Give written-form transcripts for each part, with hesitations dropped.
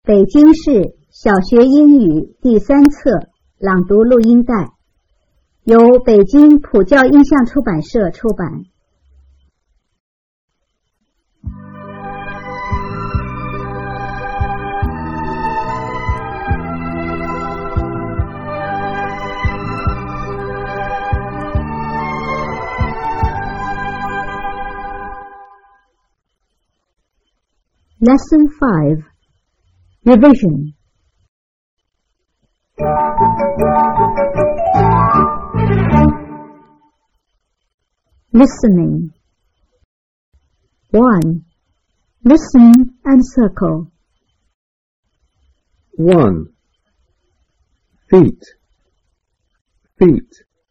北京市小学英语第3册朗读录音带，由北京普教音像出版社出版。Lesson 5. Revision. Listening. 1. Listen and circle. 1. Feet. Feet.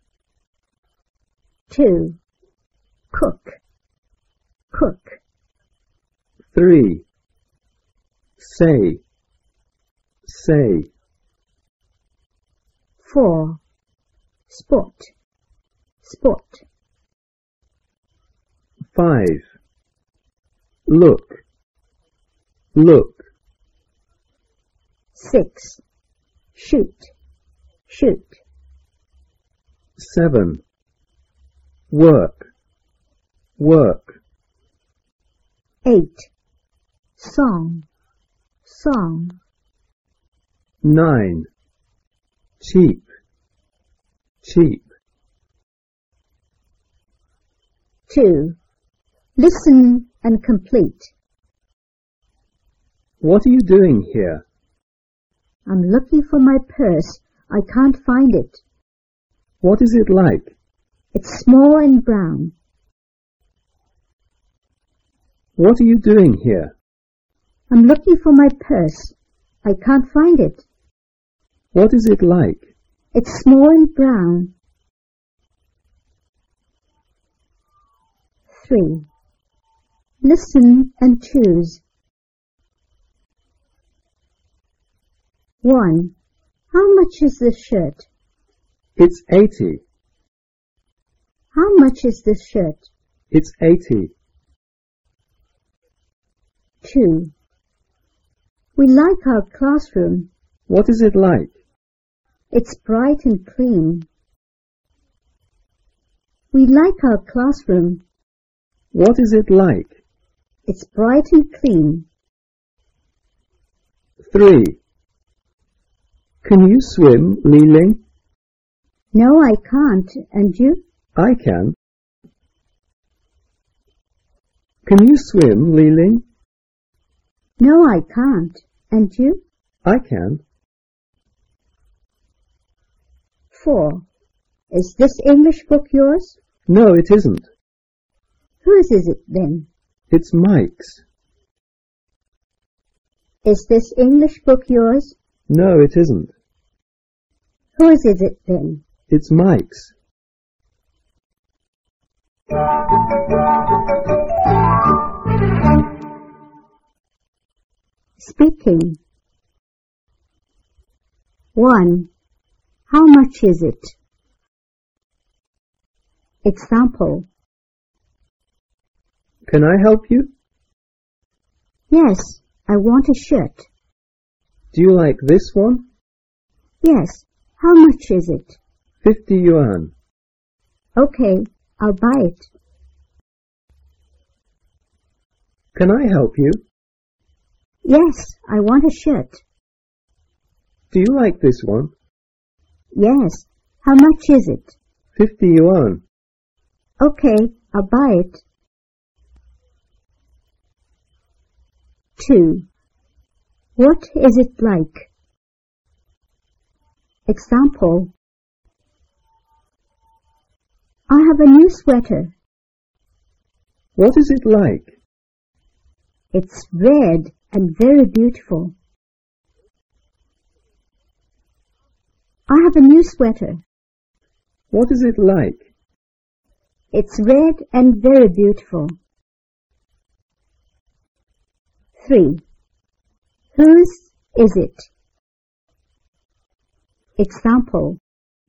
2. Cook. Cook. 3. Say. Say. 4. Sport. Sport. 5. Look. Look. 6. Shoot. Shoot. 7. Work. Work. 8. Song. Song. 9. Cheap. Cheap. 2. Listen and complete. What are you doing here? I'm looking for my purse. I can't find it. What is it like? It's small and brown. What are you doing here? I'm looking for my purse. I can't find it. What is it like? It's small and brown. 3. Listen and choose. 1. How much is this shirt? It's 80. How much is this shirt? It's 80. 2. We like our classroom. What is it like? It's bright and clean. We like our classroom. What is it like? It's bright and clean. 3. Can you swim, Li Ling? No, I can't. And you? I can. Can you swim, Li Ling? No, I can't. And you? I can. 4. Is this English book yours? No, it isn't. Whose is it then? It's Mike's. Is this English book yours? No, it isn't. Whose is it then? It's Mike's. Speaking. 1. How much is it? Example. Can I help you? Yes, I want a shirt. Do you like this one? Yes, how much is it? 50 yuan. Okay, I'll buy it. Can I help you? Yes, I want a shirt. Do you like this one? Yes, how much is it? 50 yuan. Okay, I'll buy it. 2. What is it like? Example. I have a new sweater. What is it like? It's red and very beautiful. I have a new sweater. What is it like? It's red and very beautiful. 3. Whose is it? Example.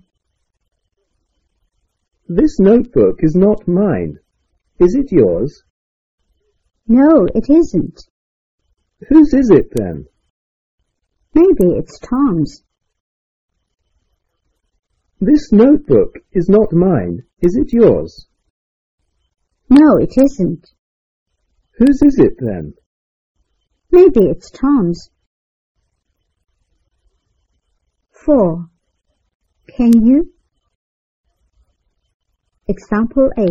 This notebook is not mine. Is it yours? No, it isn't. Whose is it then? Maybe it's Tom's. This notebook is not mine. Is it yours? No, it isn't. Whose is it then? Maybe it's Tom's. 4. Can you? Example A.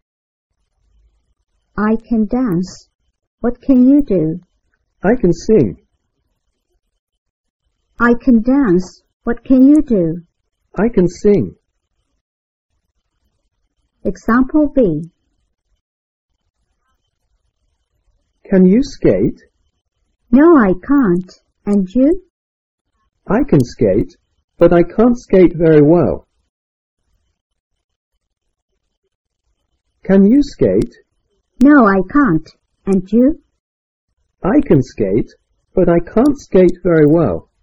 I can dance. What can you do? I can sing. I can dance. What can you do? I can sing. Example B. Can you skate? No, I can't. And you? I can skate, but I can't skate very well. Can you skate? No, I can't. And you? I can skate, but I can't skate very well.